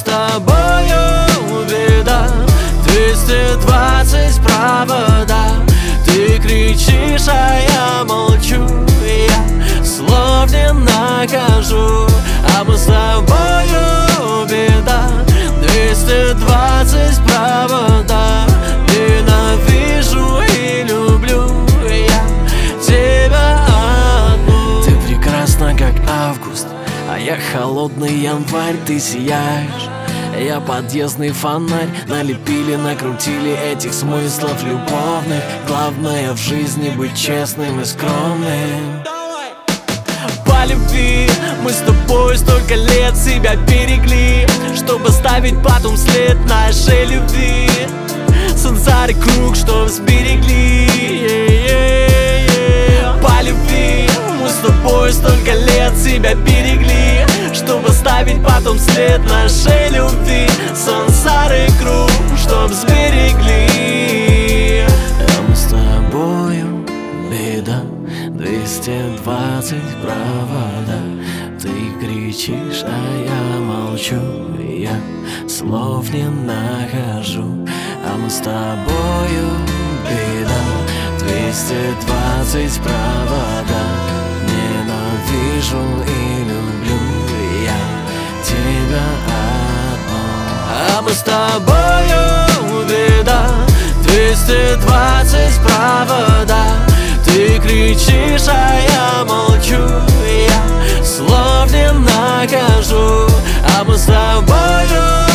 тобою беда. 220 провода. Ты кричишь, а я молчу. Я слов не нахожу. А мы с тобою беда. 220 провода. Ненавижу и люблю я тебя одну. Ты прекрасна, как август, а я холодный январь. Ты сияешь, я подъездный фонарь. Налепили, накрутили этих смыслов любовных. Главное в жизни быть честным и скромным. По любви мы с тобой столько лет себя берегли, чтобы ставить потом след нашей любви. Сансары круг, что сберегли. По любви мы с тобой столько лет себя берегли, чтобы ставить потом след нашей любви. Сансары круг, чтоб сберегли. А мы с тобою беда. 220 провода. Ты кричишь, а я молчу. Я слов не нахожу. А мы с тобою беда. 220 провода. Ненавижу и люблю я тебя одну. А мы с тобою беда. 220 провода. Ты кричишь, а я молчу. Я слов не нахожу. А мы с тобою